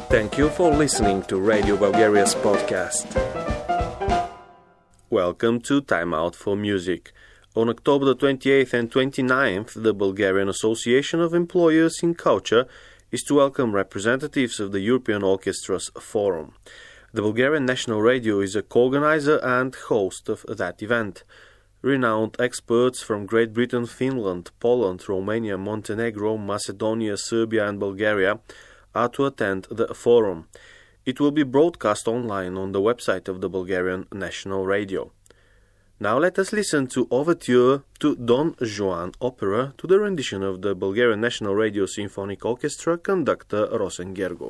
Thank you for listening to Radio Bulgaria's podcast. Welcome to Time Out for Music. On October the 28th and 29th, the Bulgarian Association of Employers in Culture is to welcome representatives of the European Orchestras Forum. The Bulgarian National Radio is a co-organizer and host of that event. Renowned experts from Great Britain, Finland, Poland, Romania, Montenegro, Macedonia, Serbia and Bulgaria are to attend the forum. It will be broadcast online on the website of the Bulgarian National Radio. Now let us listen to Overture to Don Juan opera to the rendition of the Bulgarian National Radio Symphonic Orchestra conductor Rosen Gergov.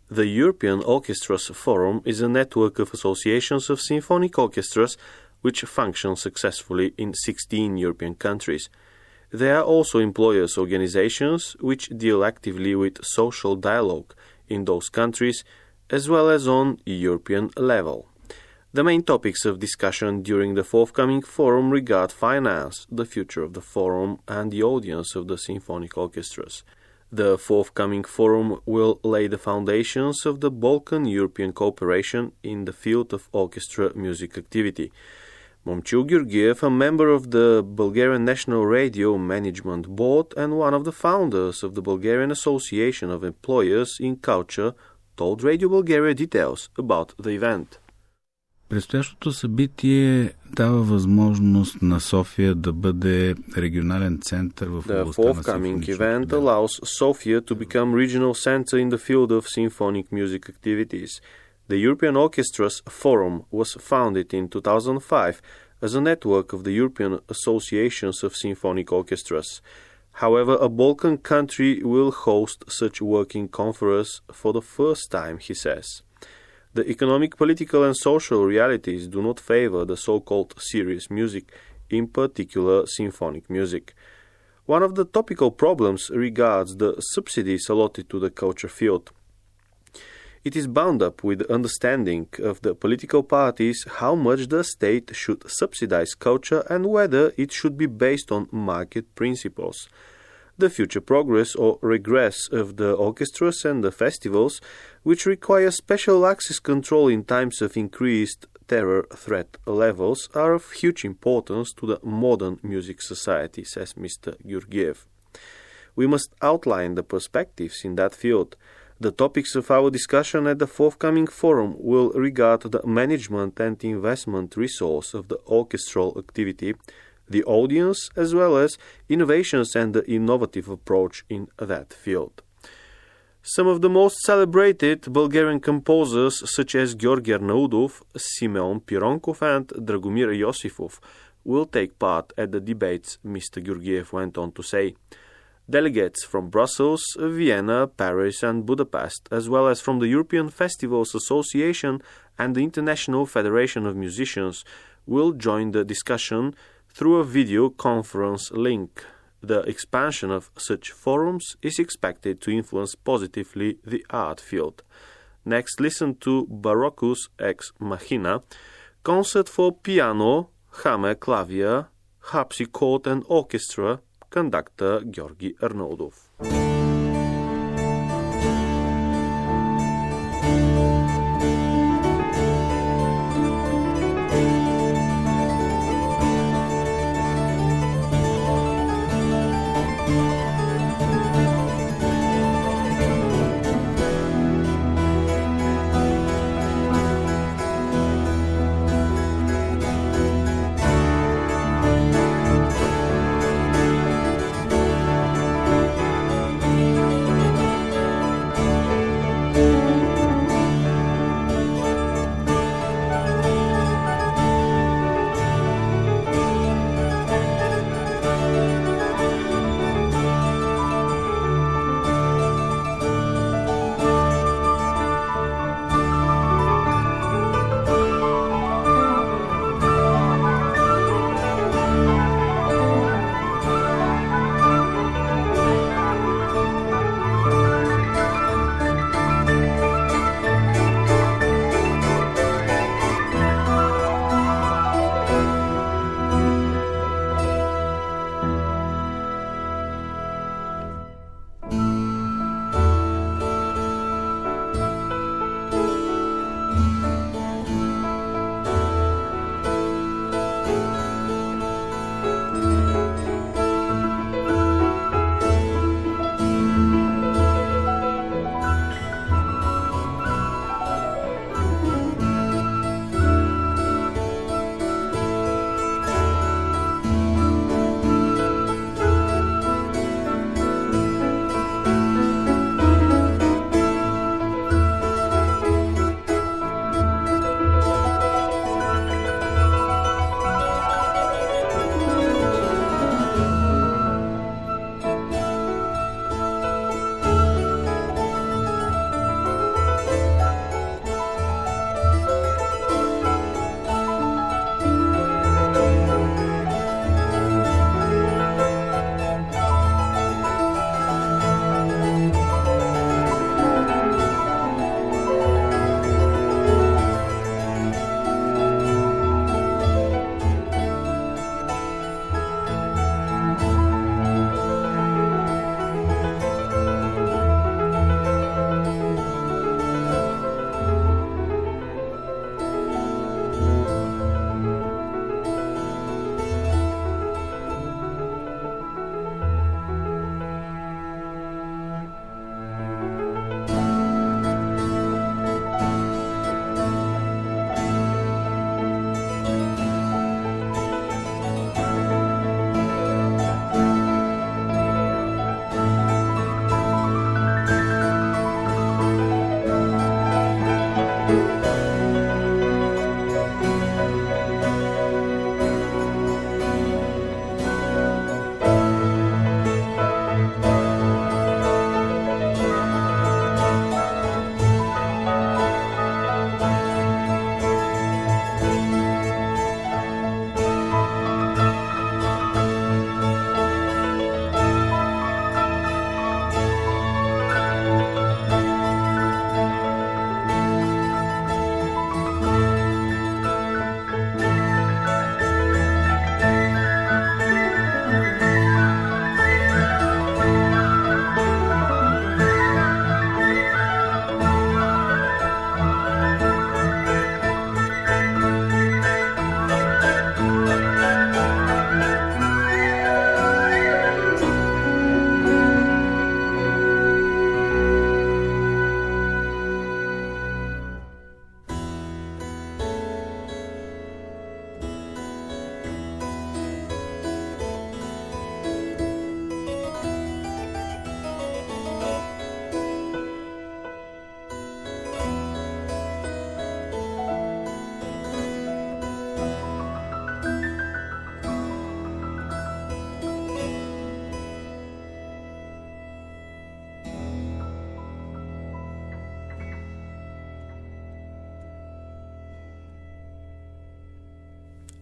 The European Orchestras Forum is a network of associations of symphonic orchestras which function successfully in 16 European countries. There are also employers' organizations which deal actively with social dialogue in those countries as well as on European level. The main topics of discussion during the forthcoming forum regard finance, the future of the forum, and the audience of the symphonic orchestras. The forthcoming forum will lay the foundations of the Balkan-European cooperation in the field of orchestra music activity. Momchil Georgiev, a member of the Bulgarian National Radio Management Board and one of the founders of the Bulgarian Association of Employers in Culture, told Radio Bulgaria details about the event. Предстоящото събитие дава възможност на София да бъде регионален център в областта на симфоничното. The forthcoming event allows Sofia to become regional center in the field of symphonic music activities. The European Orchestras Forum was founded in 2005 as a network of the European Associations of Symphonic Orchestras. However, a Balkan country will host such working conference for the first time, he says. The economic, political and social realities do not favor the so-called serious music, in particular symphonic music. One of the topical problems regards the subsidies allotted to the culture field. It is bound up with the understanding of the political parties how much the state should subsidize culture and whether it should be based on market principles. The future progress or regress of the orchestras and the festivals, which require special access control in times of increased terror threat levels, are of huge importance to the modern music society, says Mr. Georgiev. We must outline the perspectives in that field. The topics of our discussion at the forthcoming forum will regard the management and investment resource of the orchestral activity, the audience, as well as innovations and the innovative approach in that field. Some of the most celebrated Bulgarian composers, such as Georgi Arnaudov, Simeon Pironkov, and Dragomir Yosifov, will take part at the debates, Mr. Georgiev went on to say. Delegates from Brussels, Vienna, Paris, and Budapest, as well as from the European Festivals Association and the International Federation of Musicians, will join the discussion through a video conference link. The expansion of such forums is expected to influence positively the art field. Next, listen to Barocus Ex Machina, concert for piano, hammer, clavier, harpsichord and orchestra, conductor Georgi Arnaudov.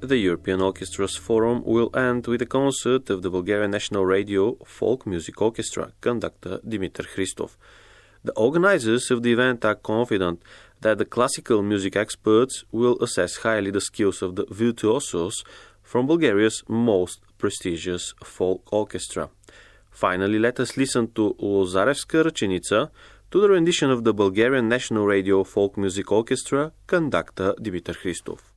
The European Orchestras Forum will end with a concert of the Bulgarian National Radio Folk Music Orchestra, conductor Dimitar Hristov. The organizers of the event are confident that the classical music experts will assess highly the skills of the virtuosos from Bulgaria's most prestigious folk orchestra. Finally, let us listen to Lozarevska Rachenica, to the rendition of the Bulgarian National Radio Folk Music Orchestra, conductor Dimitar Hristov.